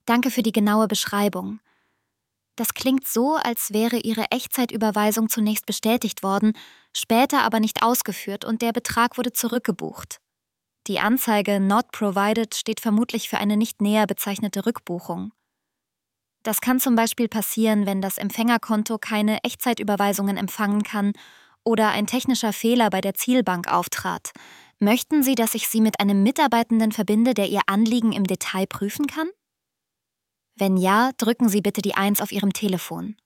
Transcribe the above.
Danke für die genaue Beschreibung. Das klingt so, als wäre Ihre Echtzeitüberweisung zunächst bestätigt worden, später aber nicht ausgeführt und der Betrag wurde zurückgebucht. Die Anzeige Not Provided steht vermutlich für eine nicht näher bezeichnete Rückbuchung. Das kann zum Beispiel passieren, wenn das Empfängerkonto keine Echtzeitüberweisungen empfangen kann oder ein technischer Fehler bei der Zielbank auftrat. Möchten Sie, dass ich Sie mit einem Mitarbeitenden verbinde, der Ihr Anliegen im Detail prüfen kann? Wenn ja, drücken Sie bitte die 1 auf Ihrem Telefon.